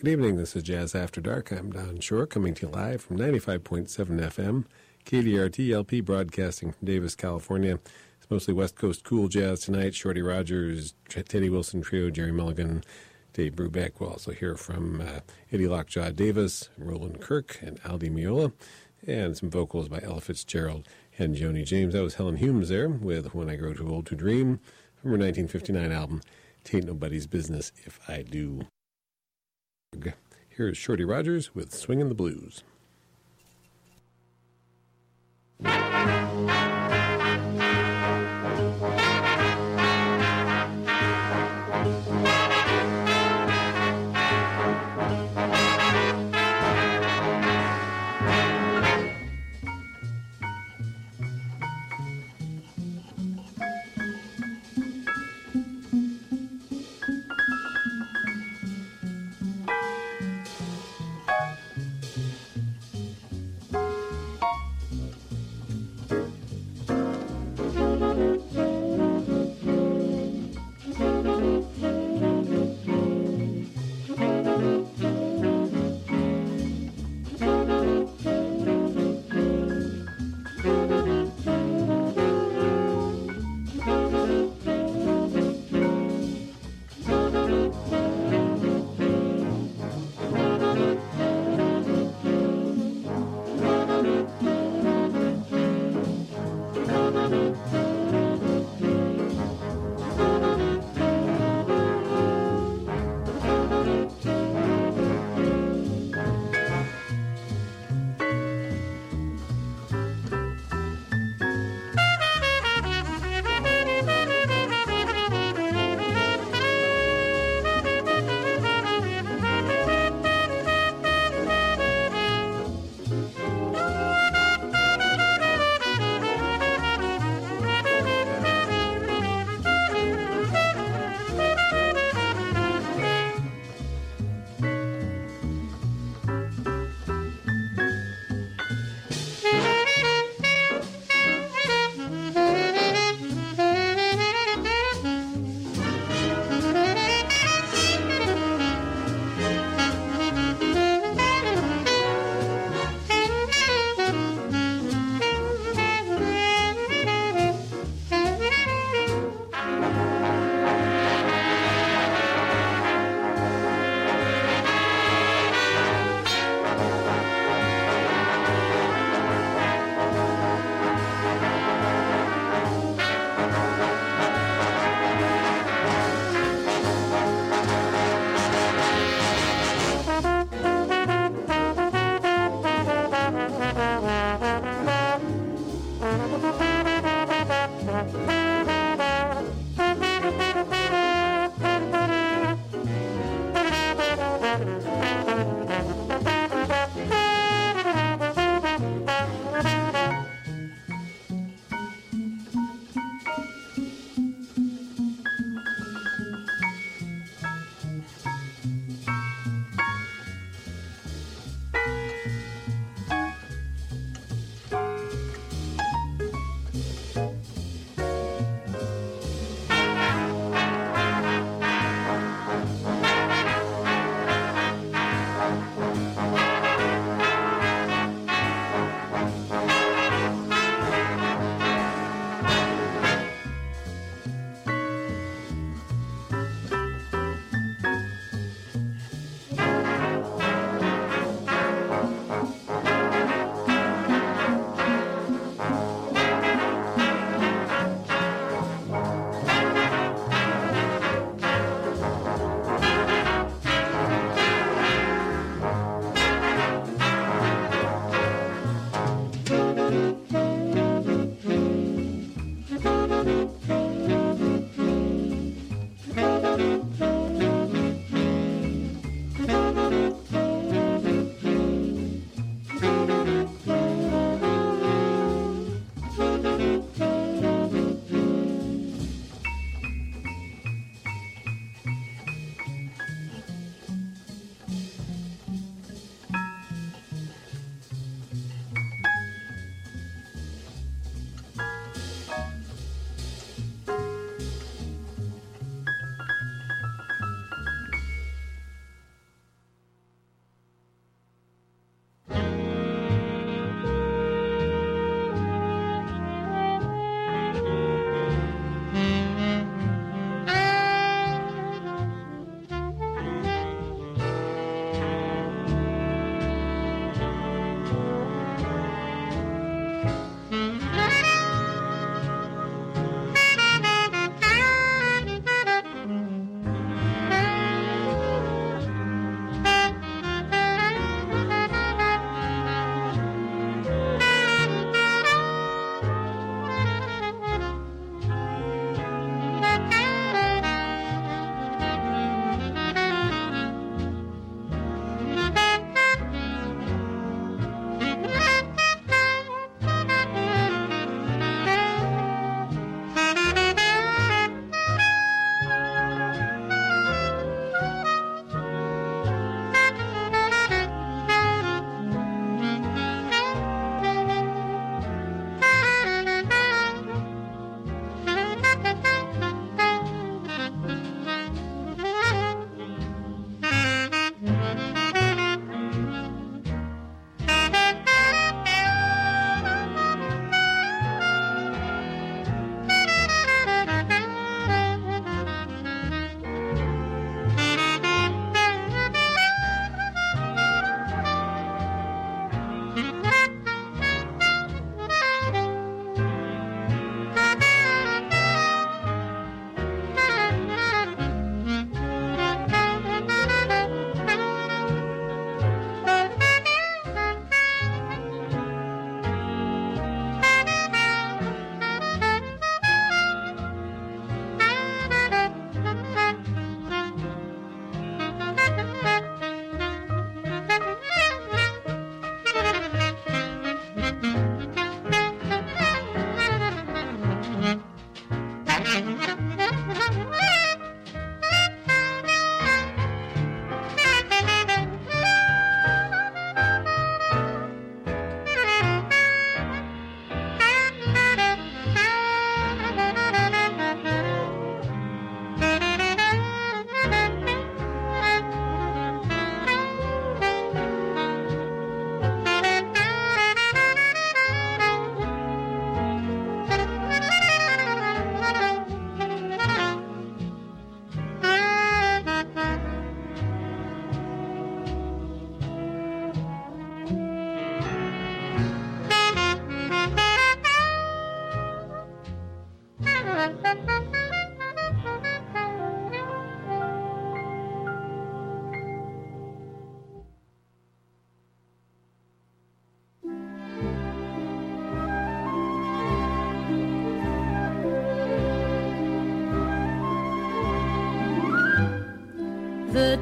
Good evening, this is Jazz After Dark. I'm Don Shore, coming to you live from 95.7 FM, KDRT LP, broadcasting from Davis, California. It's mostly West Coast cool jazz tonight. Shorty Rogers, Teddy Wilson Trio, Jerry Mulligan, Dave Brubeck. We'll also hear from Eddie Lockjaw Davis, Roland Kirk, and Aldi Meola, and some vocals by Ella Fitzgerald and Joni James. That was Helen Humes there with When I Grow Too Old to Dream from her 1959 album, Tain't Nobody's Business If I Do. Here's Shorty Rogers with Swingin' the Blues.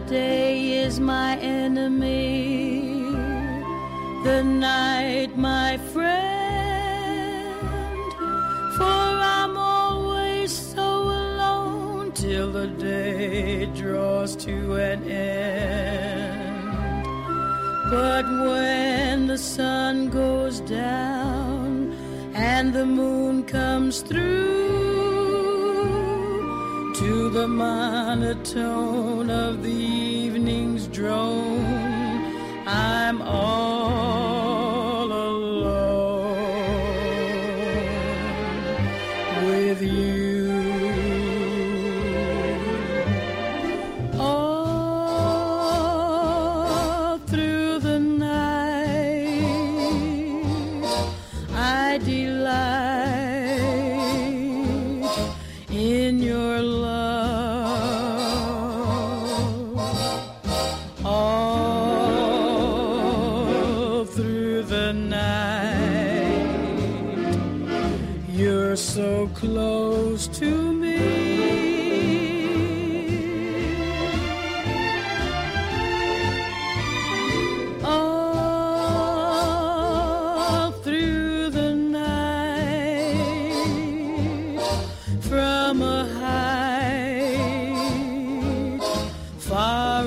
day is my enemy, the night my friend, for I'm always so alone till the day draws to an end. But when the sun goes down and the moon comes through, to the monotone of the evening's drone, I'm all alone with you. All through the night I delight in your love. All through the night you're so close to me. All through the night from a height far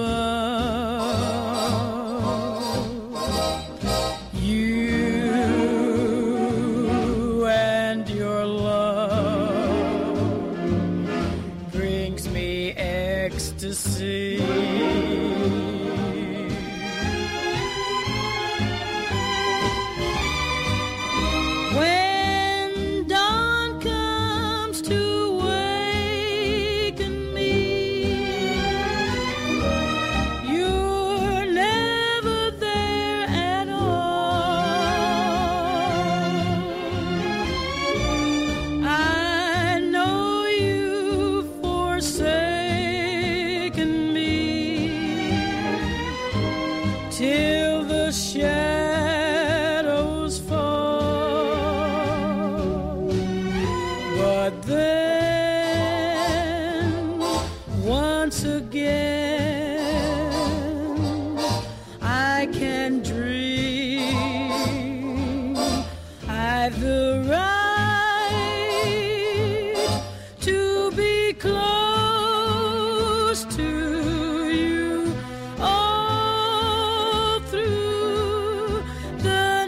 above, you and your love brings me ecstasy. When dawn comes to waken me, you're never there at all. I know you've forsaken me till the shadows fall. But then, once again, I can dream I've the right to be close to you all through the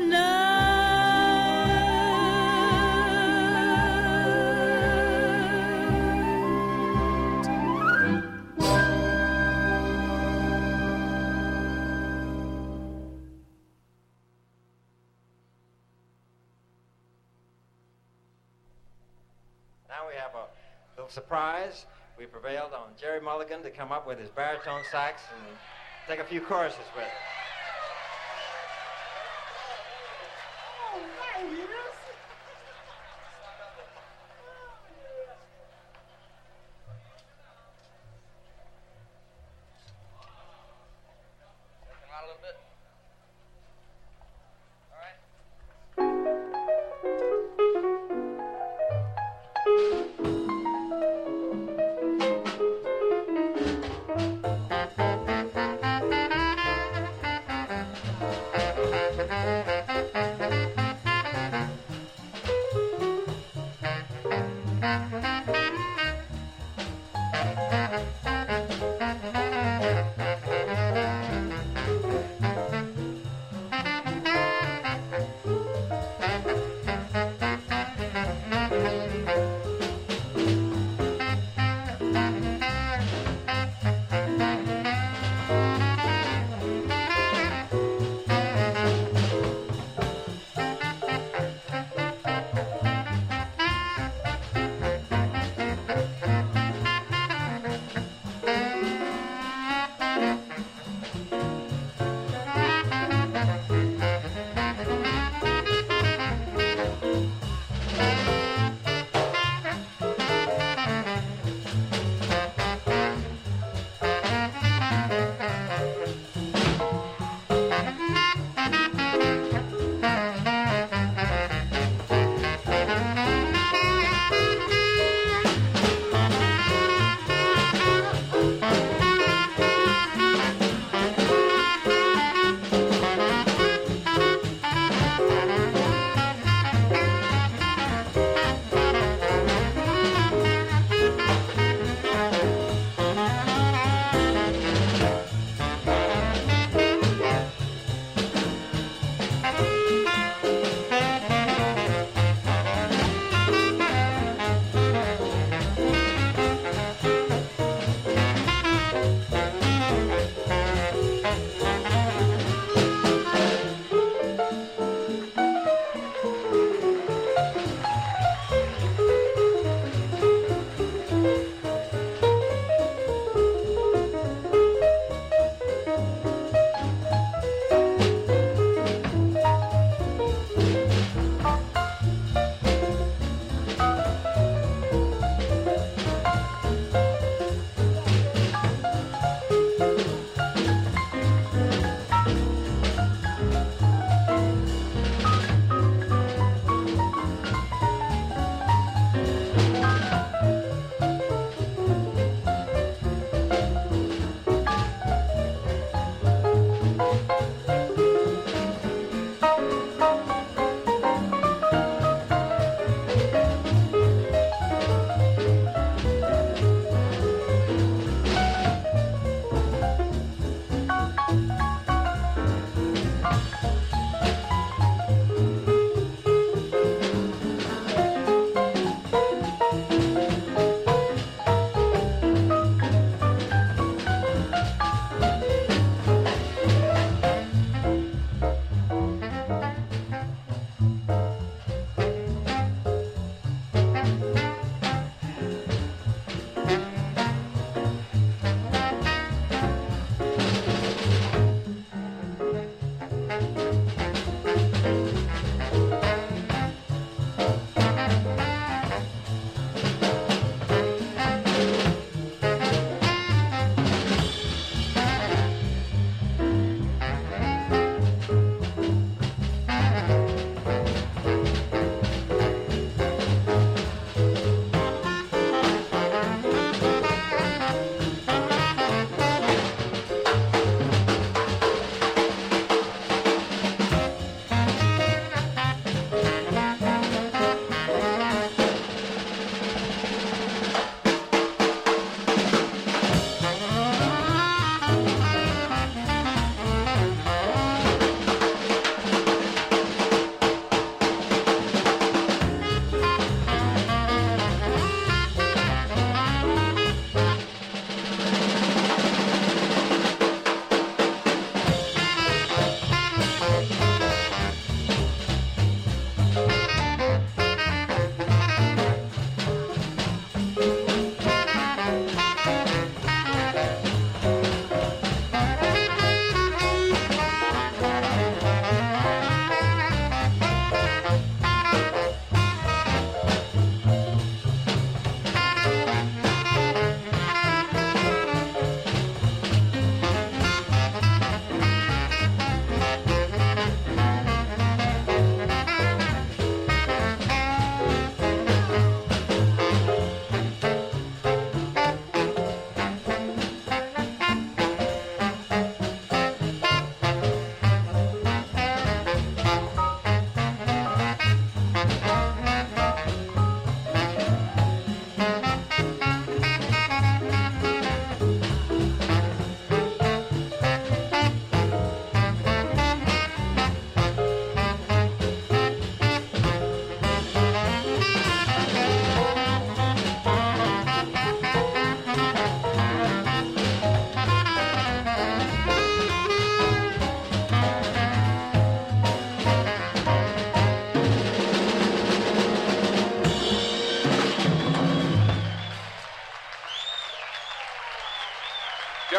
Now we have a little surprise. We prevailed on Jerry Mulligan to come up with his baritone sax and take a few choruses with it. Come out a little bit. All right.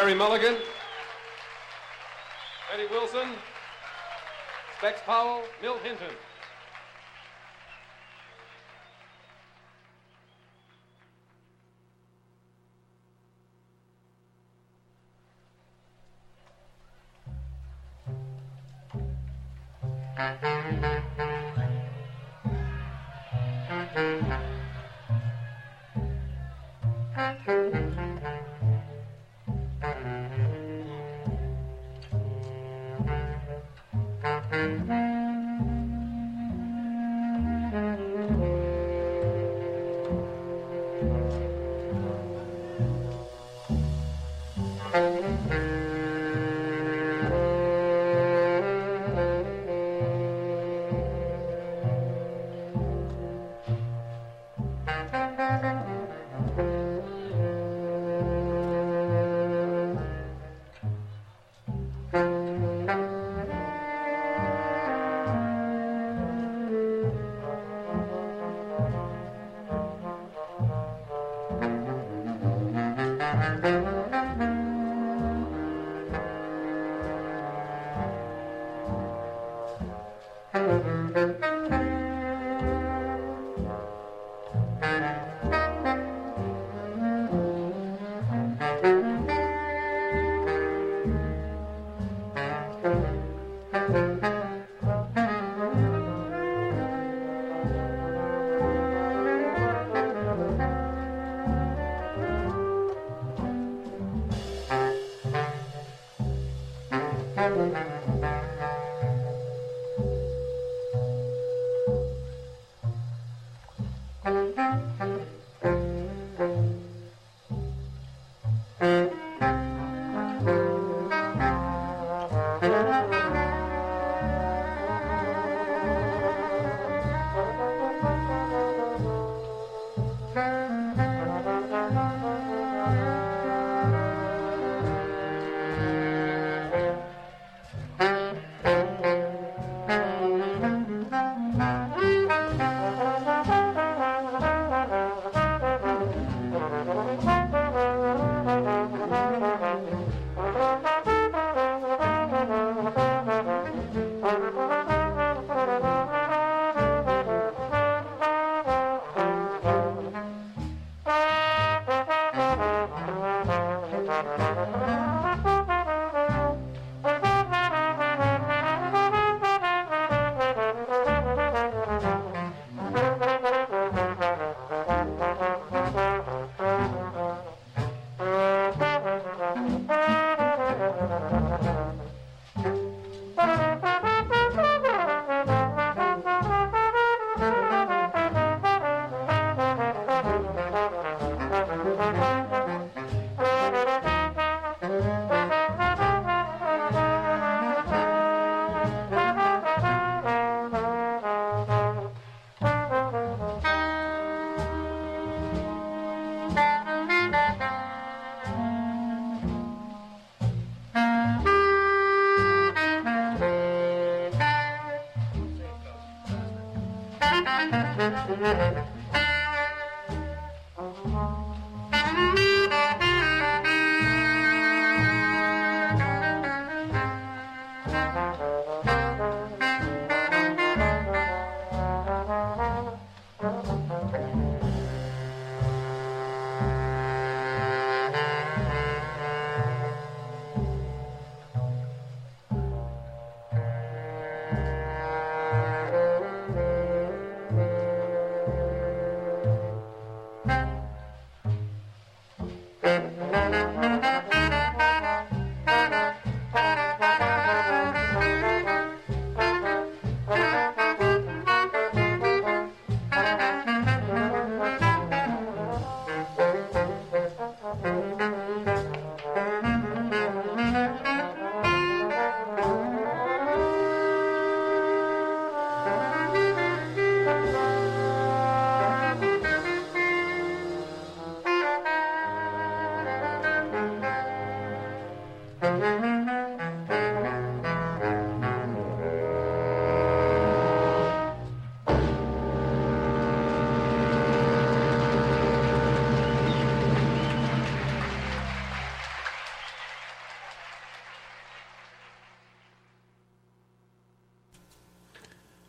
Jerry Mulligan, Eddie Wilson, Specs Powell, Milt Hinton.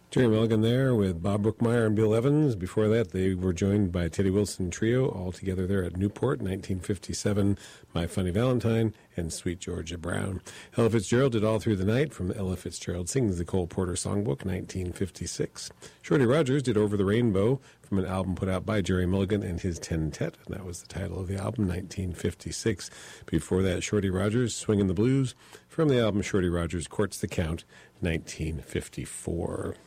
Jerry Mulligan there with Bob Brookmeyer and Bill Evans. Before that, they were joined by Teddy Wilson Trio, all together there at Newport, 1957, My Funny Valentine, and Sweet Georgia Brown. Ella Fitzgerald did All Through the Night from Ella Fitzgerald Sings the Cole Porter Songbook, 1956. Shorty Rogers did Over the Rainbow from an album put out by Jerry Mulligan and his Ten-Tet, and that was the title of the album, 1956. Before that, Shorty Rogers, Swingin' the Blues, from the album Shorty Rogers Courts the Count, 1954.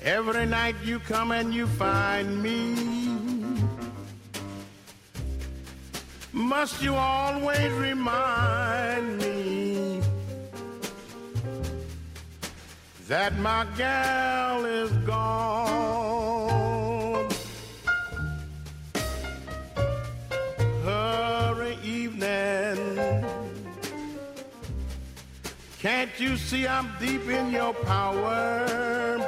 Every night you come and you find me. Must you always remind me that my gal is gone? Hurry, evening. Can't you see I'm deep in your power?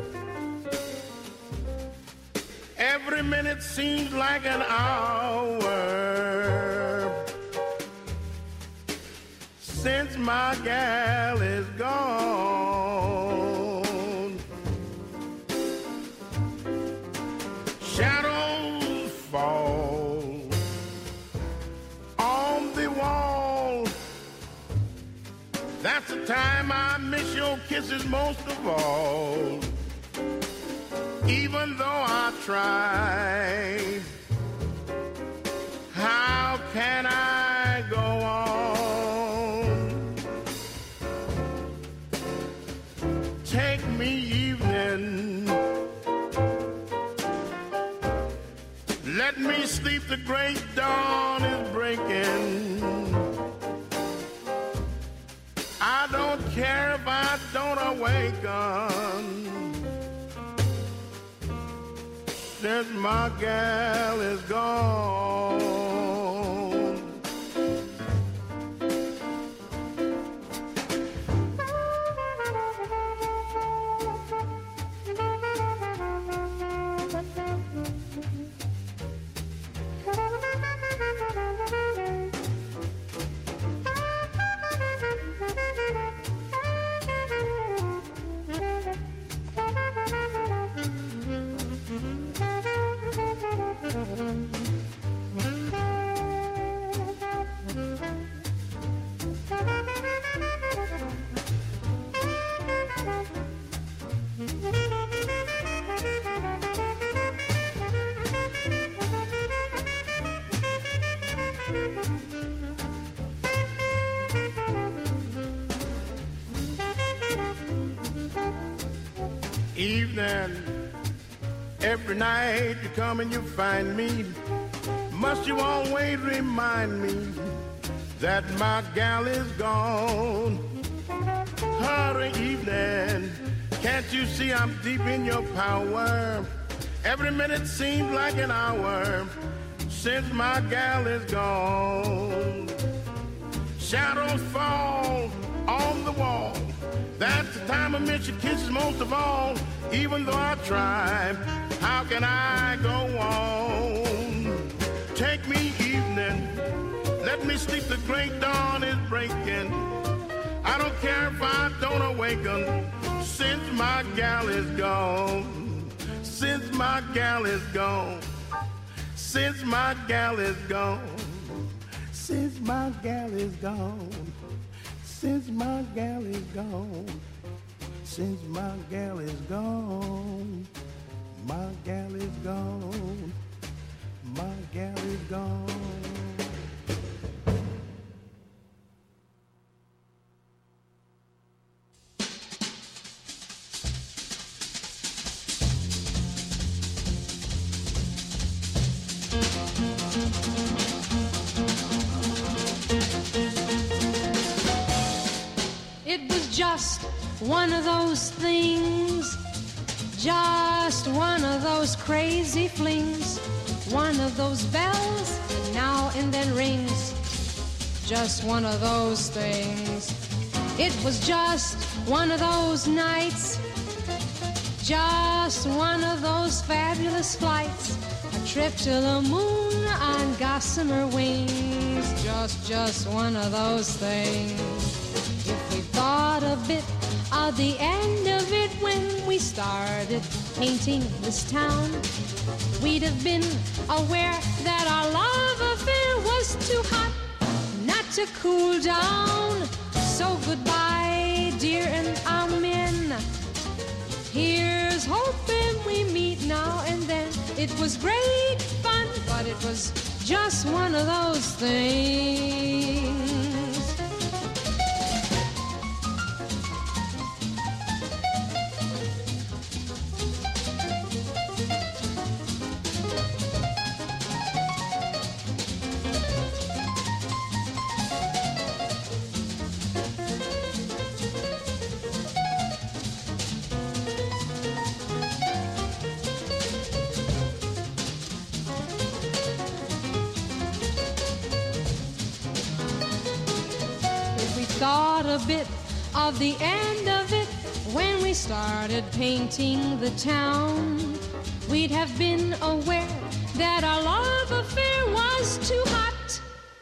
Every minute seems like an hour since my gal is gone. Shadows fall on the wall. That's the time I miss your kisses most of all. Even though I try, how can I go on? Take me, evening. Let me sleep, the great dawn is breaking. I don't care if I don't awaken, since my gal is gone. Evening, every night you come and you find me. Must you always remind me that my gal is gone? Hurry, evening, can't you see I'm deep in your power? Every minute seems like an hour since my gal is gone. Shadows fall on the wall. That's the time I miss your kisses most of all. Even though I try, how can I go on? Take me, evening. Let me sleep, the great dawn is breaking. I don't care if I don't awaken, since my gal is gone. Since my gal is gone. Since my gal is gone. Since my gal is gone. Since my gal is gone. Since my gal is gone. My gal is gone. My gal is gone. It was just one of those things, just one of those crazy flings, one of those bells that now and then rings, just one of those things. It was just one of those nights, just one of those fabulous flights, a trip to the moon on gossamer wings, just one of those things. If we thought a bit of the end of it when we started painting this town, we'd have been aware that our love affair was too hot not to cool down. So goodbye, dear, and amen. Here's hoping we meet now and then. It was great fun, but it was just one of those things. thought a bit of the end of it when we started painting the town, we'd have been aware that our love affair was too hot.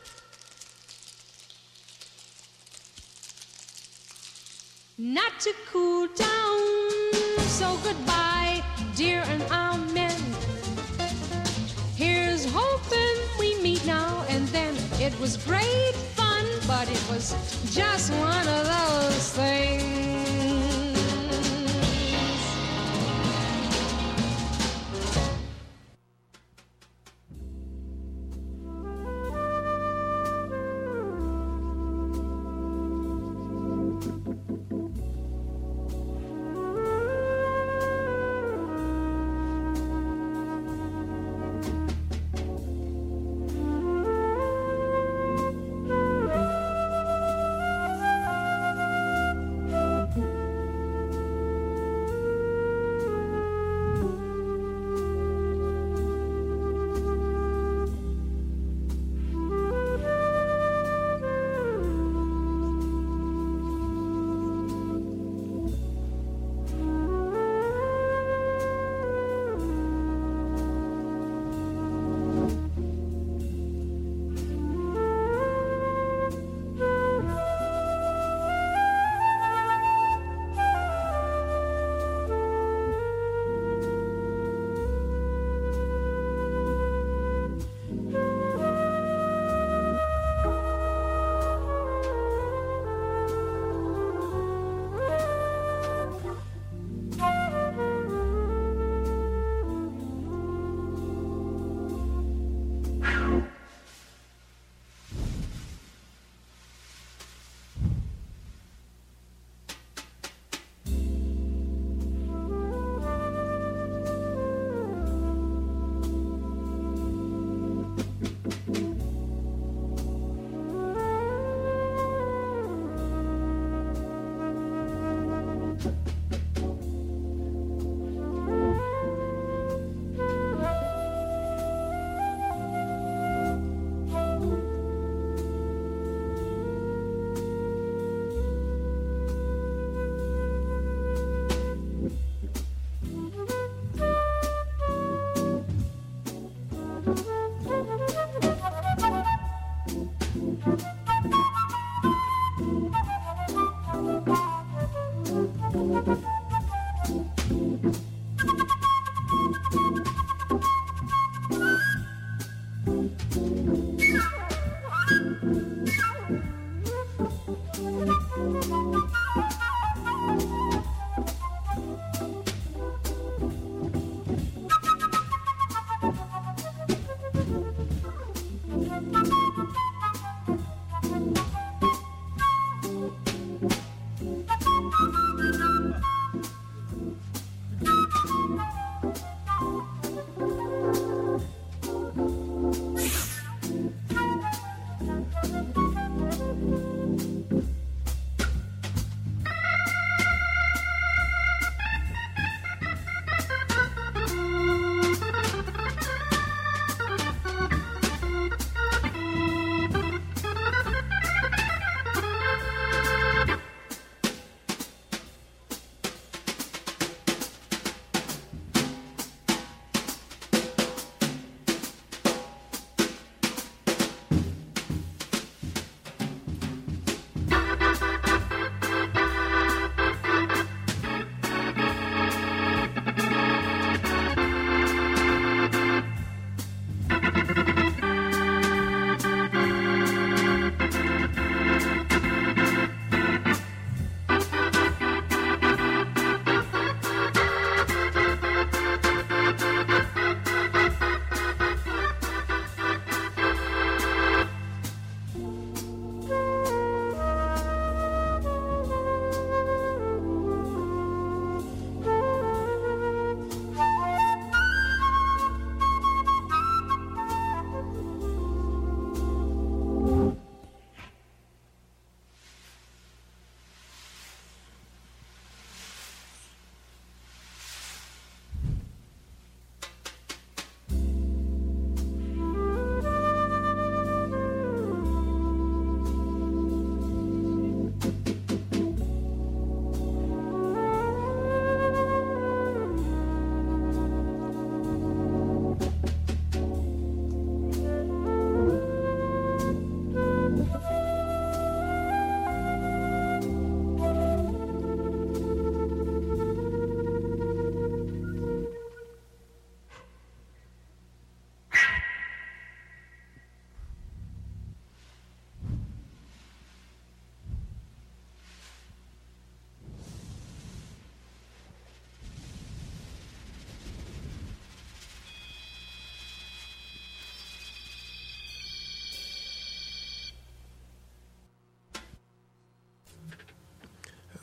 Not to cool down. So goodbye, dear, and amen. Here's hoping we meet now and then. It was great fun, but it was just one of those things.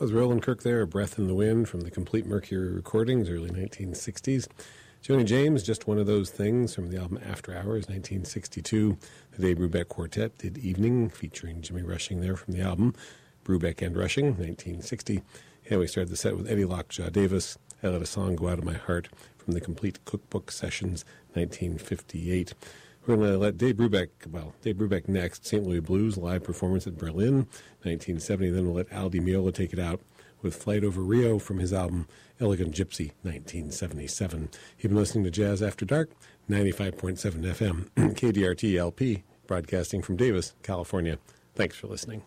was Roland Kirk there, A Breath in the Wind from the Complete Mercury recordings, early 1960s. Joni James, Just One of Those Things from the album After Hours, 1962. The Dave Brubeck Quartet did Evening, featuring Jimmy Rushing there from the album Brubeck and Rushing, 1960. And we started the set with Eddie Lockjaw Davis, I Let a Song Go Out of My Heart from the Complete Cookbook Sessions, 1958. We're going to let Dave Brubeck next, St. Louis Blues, live performance at Berlin, 1970. Then we'll let Al Di Meola take it out with Flight Over Rio from his album Elegant Gypsy, 1977. You've been listening to Jazz After Dark, 95.7 FM, KDRT LP, broadcasting from Davis, California. Thanks for listening.